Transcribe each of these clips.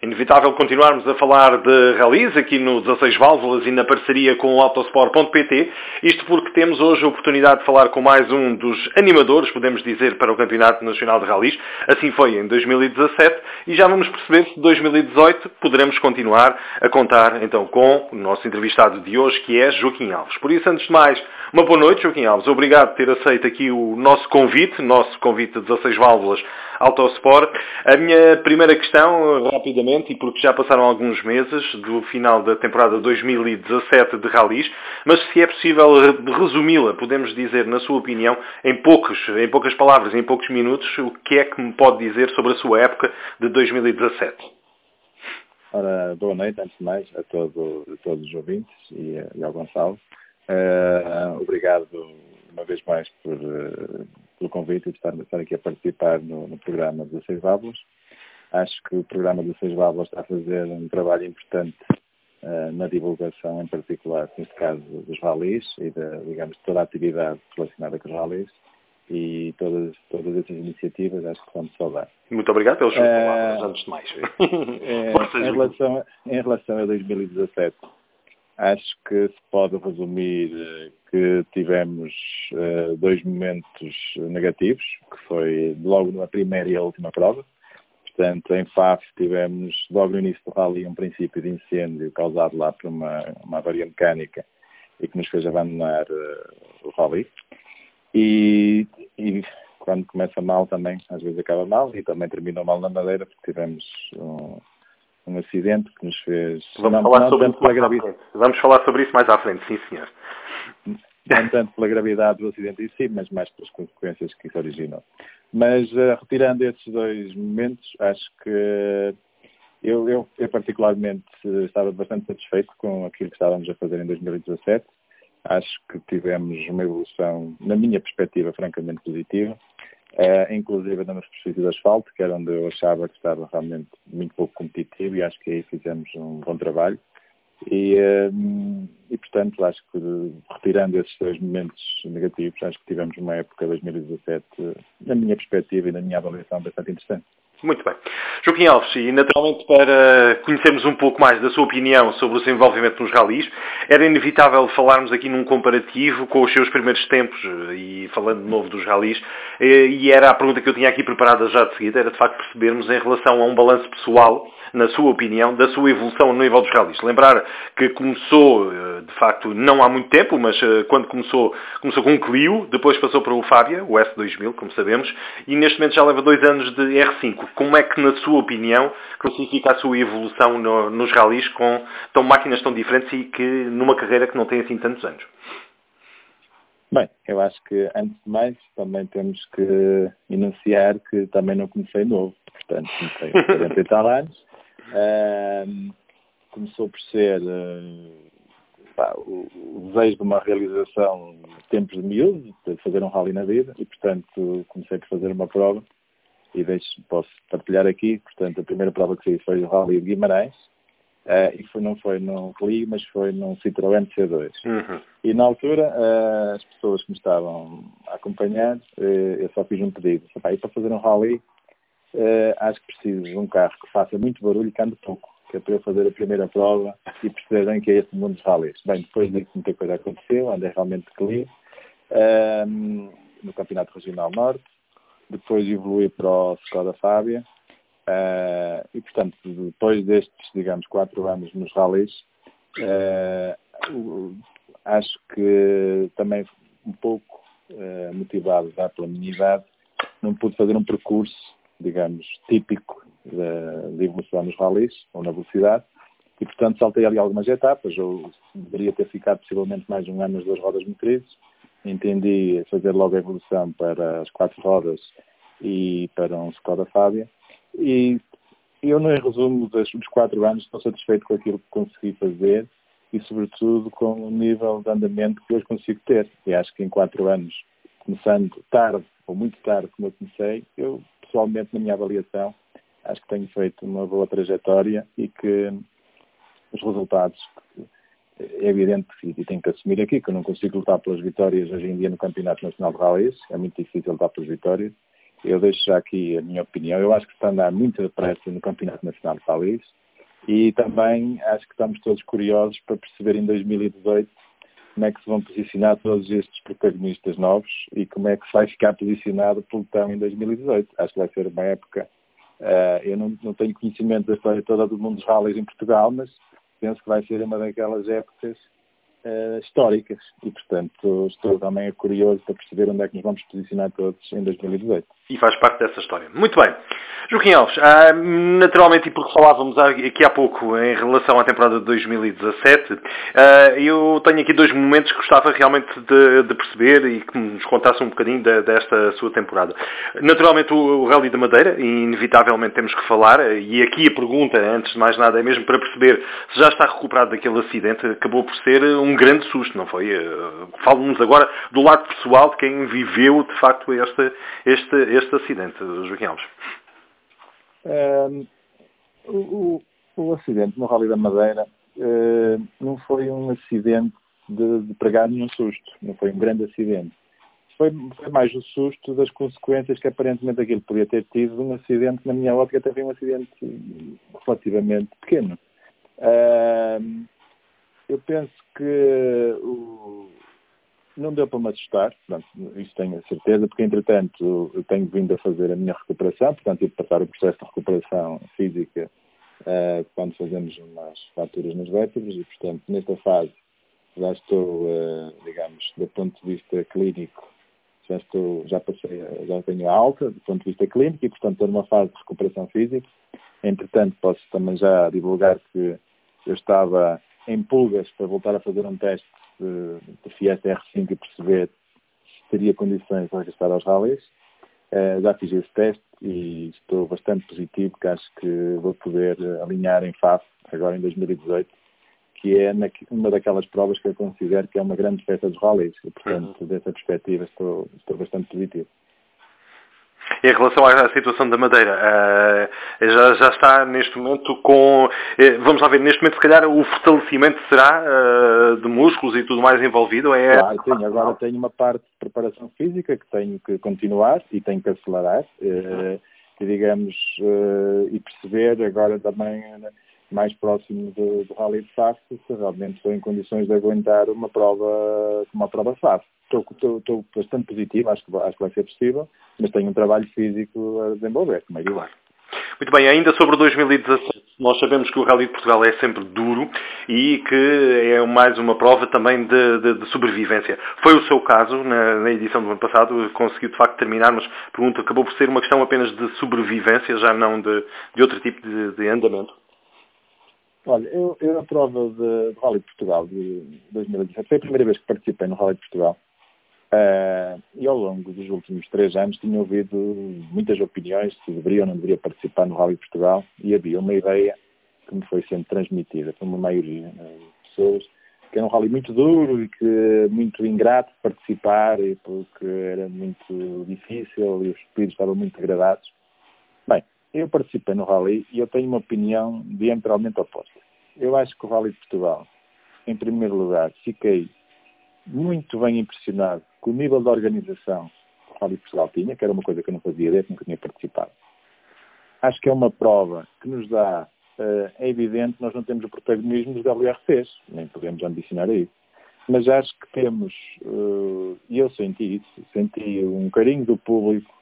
Inevitável continuarmos a falar de rallies aqui no 16 Válvulas e na parceria com o Autosport.pt, isto porque temos hoje a oportunidade de falar com mais um dos animadores, podemos dizer, para o Campeonato Nacional de Rallies. Assim foi em 2017 e já vamos perceber se em 2018 poderemos continuar a contar então com o nosso entrevistado de hoje, que é Joaquim Alves. Por isso, antes de mais, uma boa noite, Joaquim Alves. Obrigado por ter aceito aqui o nosso convite de 16 Válvulas Autosport. A minha primeira questão, rapidamente, e porque já passaram alguns meses do final da temporada 2017 de rallies, mas se é possível resumi-la, podemos dizer, na sua opinião, em poucas palavras, em poucos minutos, o que é que me pode dizer sobre a sua época de 2017? Ora, boa noite, antes de mais, a todos os ouvintes e ao Gonçalo. Obrigado uma vez mais pelo convite e de estar aqui a participar no programa 16 Válvulas. Acho que o programa 16 Válvulas está a fazer um trabalho importante na divulgação, em particular, neste caso, dos rallies e de toda a atividade relacionada com os rallies. E todas essas iniciativas acho que são de saudar. Muito obrigado pelas suas palavras, antes de mais. Em relação a 2017, acho que se pode resumir que tivemos dois momentos negativos, que foi logo na primeira e a última prova. Portanto, em Faf tivemos logo no início do rally um princípio de incêndio causado lá por uma avaria mecânica e que nos fez abandonar o rally. E quando começa mal também, às vezes acaba mal, e também terminou mal na Madeira, porque tivemos um acidente que nos fez... Vamos falar sobre isso mais à frente, sim senhor. Não tanto pela gravidade do acidente em si, mas mais pelas consequências que isso originou. Mas, retirando esses dois momentos, acho que eu particularmente estava bastante satisfeito com aquilo que estávamos a fazer em 2017. Acho que tivemos uma evolução, na minha perspectiva, francamente positiva, inclusive na superfície do asfalto, que era onde eu achava que estava realmente muito pouco competitivo, e acho que aí fizemos um bom trabalho. E portanto, acho que, retirando esses dois momentos negativos, acho que tivemos uma época 2017, na minha perspectiva e na minha avaliação, bastante interessante. Muito bem. Joaquim Alves, e naturalmente para conhecermos um pouco mais da sua opinião sobre o seu envolvimento nos rallies, era inevitável falarmos aqui num comparativo com os seus primeiros tempos, e falando de novo dos rallies, e era a pergunta que eu tinha aqui preparada já de seguida, era de facto percebermos em relação a um balanço pessoal, na sua opinião, da sua evolução no nível dos rallies. Lembrar que começou, de facto, não há muito tempo, mas quando começou com um Clio, depois passou para o Fábia, o S2000, como sabemos, e neste momento já leva 2 anos de R5. Como é que, na sua opinião, classifica a sua evolução nos rallies com máquinas tão diferentes e que numa carreira que não tem assim tantos anos? Bem, eu acho que, antes de mais, também temos que enunciar que também não comecei novo. Portanto, comecei com 40 e tal anos. Começou por ser o desejo de uma realização de tempos de miúdo, de fazer um rally na vida, e, portanto, comecei por fazer uma prova. E posso partilhar aqui, portanto, a primeira prova que fiz foi o Rally de Guimarães, e não foi num Clio, mas foi num Citroën C2. Uhum. E na altura, as pessoas que me estavam a acompanhar, eu só fiz um pedido. E para fazer um Rally, acho que preciso de um carro que faça muito barulho e que ande pouco, que é para eu fazer a primeira prova e perceberem que é este mundo dos rallies. Bem, depois disso muita coisa aconteceu, andei realmente de Clio, no Campeonato Regional Norte. Depois evolui para o Skoda Fábia, e, portanto, depois destes, digamos, 4 anos nos rallies, acho que também um pouco motivado já pela minha idade, não pude fazer um percurso, digamos, típico de evolução nos rallies, ou na velocidade, e, portanto, saltei ali algumas etapas. Eu deveria ter ficado possivelmente mais um ano nas 2 rodas motrizes. Entendi fazer logo a evolução para as 4 rodas e para um Skoda Fábia. E eu, no resumo dos 4 anos, estou satisfeito com aquilo que consegui fazer e, sobretudo, com o nível de andamento que hoje consigo ter. E acho que em 4 anos, começando tarde, ou muito tarde, como eu comecei, eu, pessoalmente, na minha avaliação, acho que tenho feito uma boa trajetória e que os resultados... É evidente, e tenho que assumir aqui, que eu não consigo lutar pelas vitórias hoje em dia no Campeonato Nacional de Rallies. É muito difícil lutar pelas vitórias. Eu deixo já aqui a minha opinião. Eu acho que está a andar muito depressa no Campeonato Nacional de Rallys e também acho que estamos todos curiosos para perceber em 2018 como é que se vão posicionar todos estes protagonistas novos e como é que se vai ficar posicionado o pelotão em 2018. Acho que vai ser uma época... eu não tenho conhecimento da história toda do mundo dos rallies em Portugal, mas penso que vai ser uma daquelas épocas históricas e, portanto, estou também curioso para perceber onde é que nos vamos posicionar todos em 2018. E faz parte dessa história. Muito bem. Joaquim Alves, naturalmente, e porque falávamos aqui há pouco em relação à temporada de 2017, eu tenho aqui dois momentos que gostava realmente de perceber e que nos contasse um bocadinho desta sua temporada. Naturalmente, o Rally da Madeira, e inevitavelmente temos que falar, e aqui a pergunta, antes de mais nada, é mesmo para perceber se já está recuperado daquele acidente, acabou por ser um grande susto, não foi? Falo-nos agora do lado pessoal de quem viveu, de facto, este acidente, Joaquim Alves. O acidente no Rally da Madeira não foi um acidente de pregar nenhum susto, não foi um grande acidente. Foi mais o susto das consequências que aparentemente aquilo podia ter tido um acidente, na minha ótica, até foi um acidente relativamente pequeno. Eu penso que não deu para me assustar, portanto, isso tenho a certeza, porque entretanto eu tenho vindo a fazer a minha recuperação, portanto tive de passar o processo de recuperação física quando fazemos umas fraturas nas vértebras e, portanto, nesta fase já estou, digamos, do ponto de vista clínico, já tenho a alta do ponto de vista clínico e, portanto, estou numa fase de recuperação física. Entretanto, posso também já divulgar que eu estava em pulgas para voltar a fazer um teste de Fiesta R5 e perceber se teria condições de regressar aos rallies. Já fiz esse teste e estou bastante positivo, porque acho que vou poder alinhar em FAF agora em 2018, que é uma daquelas provas que eu considero que é uma grande festa dos rallies e, portanto, dessa perspectiva estou bastante positivo. Em relação à situação da Madeira, já está neste momento vamos lá ver, neste momento se calhar o fortalecimento será de músculos e tudo mais envolvido? Claro, sim, agora tenho uma parte de preparação física que tenho que continuar e tenho que acelerar, e perceber agora também mais próximo do Rally de FAF se realmente estou em condições de aguentar uma prova FAF. Estou bastante positivo, acho que vai ser possível, mas tenho um trabalho físico a desenvolver, como é claro. Muito bem, ainda sobre 2017, nós sabemos que o Rally de Portugal é sempre duro e que é mais uma prova também de sobrevivência. Foi o seu caso, na edição do ano passado, conseguiu de facto terminar, mas pergunto, acabou por ser uma questão apenas de sobrevivência, já não de outro tipo de andamento? Olha, eu a prova de Rally de Portugal de 2017, foi a primeira vez que participei no Rally de Portugal. E ao longo dos últimos 3 anos tinha ouvido muitas opiniões se deveria ou não deveria participar no Rally de Portugal e havia uma ideia que me foi sendo transmitida por uma maioria de pessoas que era um rally muito duro e que muito ingrato de participar e porque era muito difícil e os pedidos estavam muito degradados. Bem, eu participei no Rally e eu tenho uma opinião diametralmente oposta. Eu acho que o Rally de Portugal, em primeiro lugar, fiquei muito bem impressionado com o nível de organização que o Rally de Portugal tinha, que era uma coisa que eu não fazia ideia, que nunca tinha participado. Acho que é uma prova que nos dá, é evidente, nós não temos o protagonismo dos WRCs, nem podemos ambicionar a isso. Mas acho que temos, e eu senti isso, senti um carinho do público,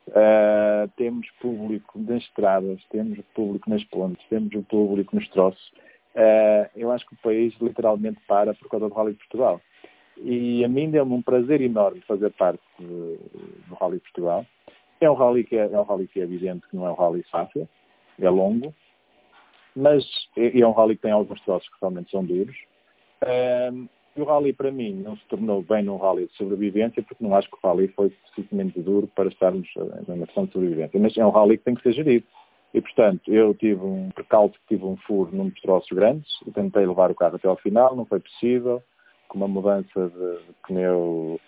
temos público nas estradas, temos o público nas pontes, temos o público nos troços. Eu acho que o país literalmente para por causa do Rally de Portugal. E a mim deu-me um prazer enorme fazer parte do Rally de Portugal. É um rally que é evidente que não é um rally fácil, é longo, mas é um rally que tem alguns troços que realmente são duros. E o rally, para mim, não se tornou bem num rally de sobrevivência, porque não acho que o rally foi suficientemente duro para estarmos na questão de sobrevivência. Mas é um rally que tem que ser gerido. E, portanto, eu tive um percalço, tive um furo num dos troços grandes, e tentei levar o carro até ao final, não foi possível, com uma mudança de pneu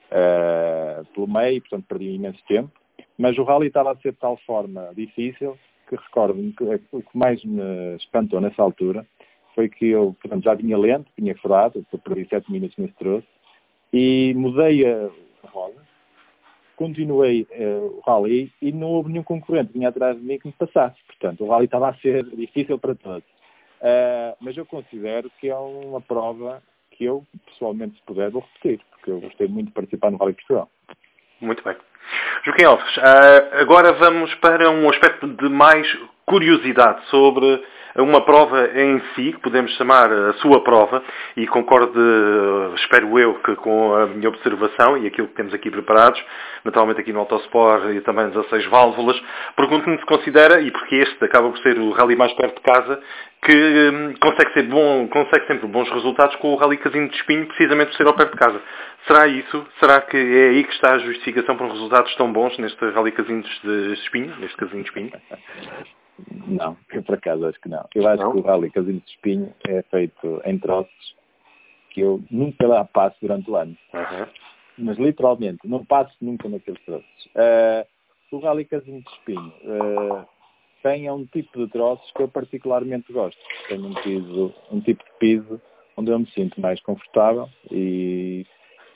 pelo meio, portanto, perdi imenso tempo. Mas o rally estava a ser de tal forma difícil que recordo-me que o que mais me espantou nessa altura foi que eu, portanto, já vinha lento, vinha furado, eu perdi 7 minutos nesse troço, e mudei a roda, continuei o rally e não houve nenhum concorrente que vinha atrás de mim que me passasse. Portanto, o rally estava a ser difícil para todos. Mas eu considero que é uma prova que eu, pessoalmente, se puder, vou repetir, porque eu gostei muito de participar no Rally Portugal. Muito bem. Joaquim Alves, agora vamos para um aspecto de mais curiosidade sobre uma prova em si, que podemos chamar a sua prova, e concordo, espero eu, que com a minha observação e aquilo que temos aqui preparados, naturalmente aqui no Autosport e também 16 válvulas, pergunto-me se considera, e porque este acaba por ser o rally mais perto de casa, que consegue sempre bons resultados com o Rally Casinho de Espinho, precisamente por ser ao perto de casa. Será isso? Será que é aí que está a justificação para resultados tão bons neste Rally Casinho de Espinho, neste Casinho de Espinho? Não, eu por acaso acho que não. Eu acho que o Rally Casinho de Espinho é feito em troços que eu nunca lá passo durante o ano. Mas literalmente, não passo nunca naqueles troços. O Rally Casinho de Espinho tem um tipo de troços que eu particularmente gosto. Tem um tipo de piso onde eu me sinto mais confortável e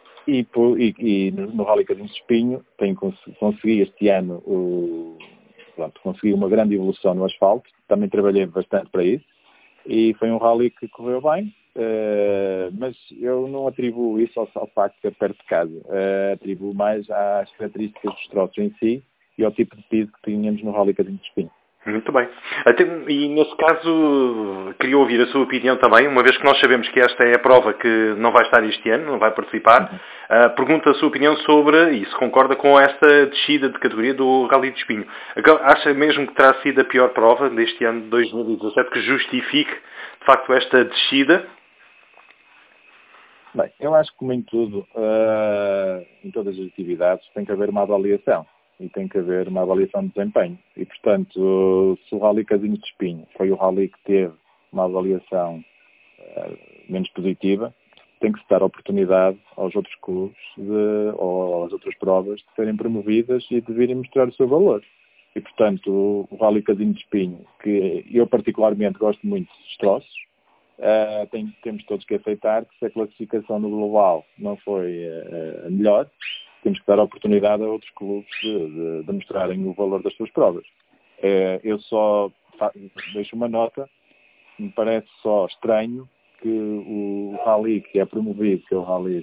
no Rally Casinho de Espinho consegui este ano consegui uma grande evolução no asfalto. Também trabalhei bastante para isso e foi um rally que correu bem, mas eu não atribuo isso ao facto de ser perto de casa. Atribuo mais às características dos troços em si e ao tipo de piso que tínhamos no Rally Casinho de Espinho. Muito bem. E nesse caso, queria ouvir a sua opinião também, uma vez que nós sabemos que esta é a prova que não vai estar este ano, não vai participar. Pergunto a sua opinião sobre, e se concorda com esta descida de categoria do Rally de Espinho. Acha mesmo que terá sido a pior prova deste ano de 2017 que justifique, de facto, esta descida? Bem, eu acho que como em tudo, em todas as atividades, tem que haver uma avaliação. E tem que haver uma avaliação de desempenho. E, portanto, se o Rally Casinho de Espinho foi o rally que teve uma avaliação menos positiva, tem que se dar a oportunidade aos outros clubes ou às outras provas de serem promovidas e de virem mostrar o seu valor. E, portanto, o Rally Casinho de Espinho, que eu particularmente gosto muito dos troços, temos todos que aceitar que se a classificação no global não foi a melhor, temos que dar a oportunidade a outros clubes de mostrarem o valor das suas provas. Eu só deixo uma nota, me parece só estranho que o rally que é promovido, que é o rally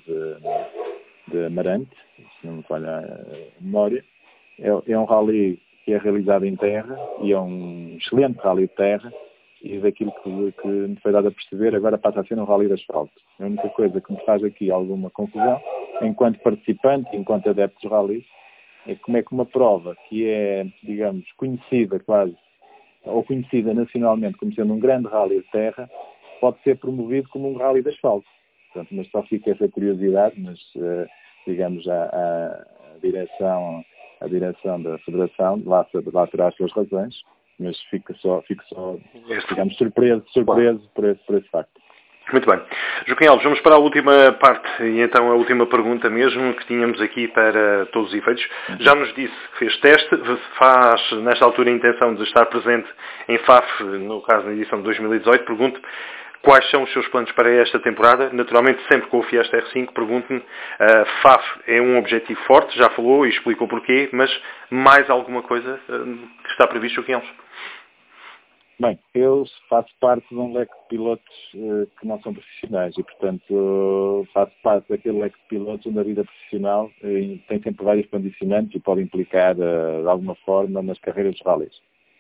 de Amarante, se não me falha a memória, é um rally que é realizado em terra e é um excelente rally de terra, e daquilo que me foi dado a perceber, agora passa a ser um rally de asfalto. A única coisa que me faz aqui alguma confusão, enquanto participante, enquanto adepto dos rallies, é como é que uma prova que é, digamos, conhecida quase, ou conhecida nacionalmente como sendo um grande rally de terra, pode ser promovido como um rally de asfalto. Portanto, mas só fica essa curiosidade, mas, digamos, a direção da Federação lá terá as suas razões, mas fico só digamos, surpreso por esse facto. Muito bem. Joaquim Alves, vamos para a última parte, e então a última pergunta mesmo que tínhamos aqui para todos os efeitos. Já nos disse que fez teste, faz nesta altura a intenção de estar presente em FAF, no caso na edição de 2018. Pergunto quais são os seus planos para esta temporada. Naturalmente, sempre com o Fiesta R5, pergunto-me, FAF é um objetivo forte, já falou e explicou porquê, mas mais alguma coisa que está previsto, Joaquim Alves? Bem, eu faço parte de um leque de pilotos que não são profissionais e, portanto, faço parte daquele leque de pilotos onde a vida profissional tem sempre vários condicionantes e pode implicar, de alguma forma, nas carreiras dos rallies.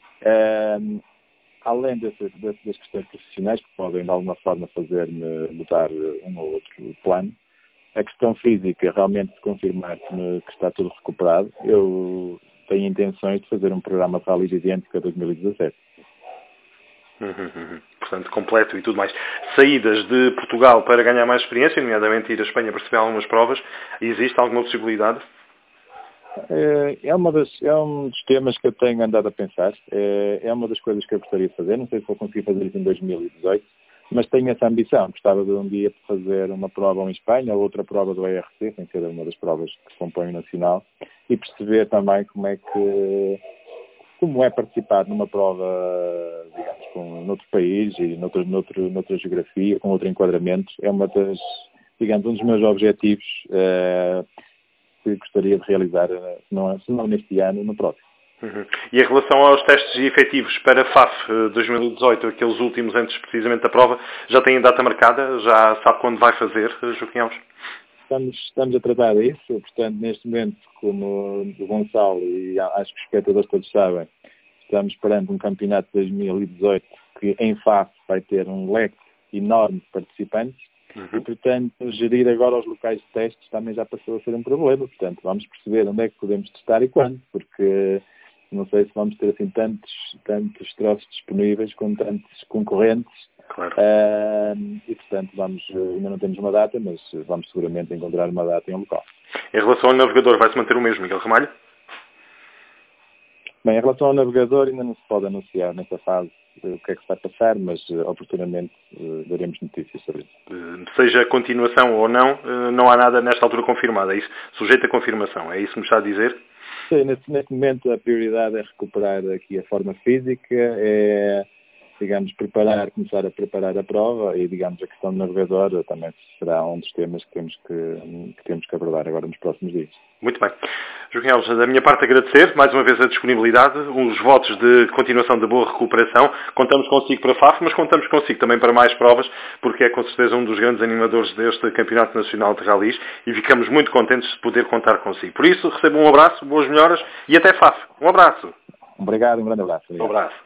Além das questões profissionais, que podem, de alguma forma, fazer-me mudar um ou outro plano, a questão física, realmente, se confirmar que está tudo recuperado, eu tenho intenções de fazer um programa de rallies idêntico a 2017. Portanto, completo e tudo mais. Saídas de Portugal para ganhar mais experiência, nomeadamente ir à Espanha para receber algumas provas, existe alguma possibilidade? É um dos temas que eu tenho andado a pensar. É uma das coisas que eu gostaria de fazer. Não sei se vou conseguir fazer isso em 2018, mas tenho essa ambição. Gostava de um dia fazer uma prova em Espanha ou outra prova do ERC, sem ser uma das provas que compõem o Nacional, e perceber também como é participar numa prova, digamos, noutro país e noutra geografia, com outro enquadramento. É um dos meus objetivos. que gostaria de realizar, se não neste ano, no próximo. Uhum. E em relação aos testes efetivos para FAF 2018, aqueles últimos antes precisamente da prova, já têm data marcada? Já sabe quando vai fazer, Joaquim Alves? Estamos a tratar disso, portanto, neste momento, como o Gonçalo e acho que os espectadores todos sabem, estamos perante um campeonato de 2018 que em FAF vai ter um leque enorme de participantes e, portanto, gerir agora os locais de testes também já passou a ser um problema. Portanto, vamos perceber onde é que podemos testar e quando, porque não sei se vamos ter assim tantos troços disponíveis com tantos concorrentes. Claro. E, portanto, ainda não temos uma data, mas vamos seguramente encontrar uma data em um local. Em relação ao navegador, vai-se manter o mesmo, Miguel Ramalho? Bem, em relação ao navegador, ainda não se pode anunciar nesta fase o que é que se vai passar, mas oportunamente daremos notícias sobre isso. Seja a continuação ou não, não há nada nesta altura confirmado, é isso? Sujeito a confirmação, é isso que me está a dizer? Sim, neste momento a prioridade é recuperar aqui a forma física, digamos, começar a preparar a prova e, digamos, a questão do navegador também será um dos temas que temos que abordar agora nos próximos dias. Muito bem. Joaquim Alves, da minha parte agradecer mais uma vez a disponibilidade, os votos de continuação de boa recuperação. Contamos consigo para a FAF, mas contamos consigo também para mais provas, porque é com certeza um dos grandes animadores deste Campeonato Nacional de Rallys e ficamos muito contentes de poder contar consigo. Por isso, recebo um abraço, boas melhoras e até FAF. Um abraço. Obrigado, um grande abraço. Um abraço.